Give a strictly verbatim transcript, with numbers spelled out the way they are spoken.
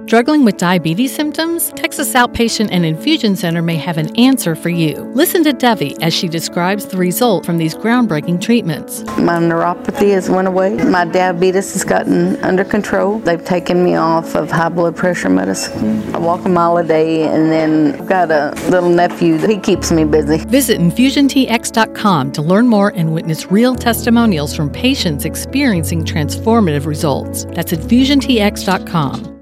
Struggling with diabetes symptoms? Texas Outpatient and Infusion Center may have an answer for you. Listen to Devi as she describes the result from these groundbreaking treatments. My neuropathy has went away. My diabetes has gotten under control. They've taken me off of high blood pressure medicine. I walk a mile a day, and then I've got a little nephew. He keeps me busy. Visit infusion t x dot com to learn more and witness real testimonials from patients experiencing transformative results. That's infusion t x dot com.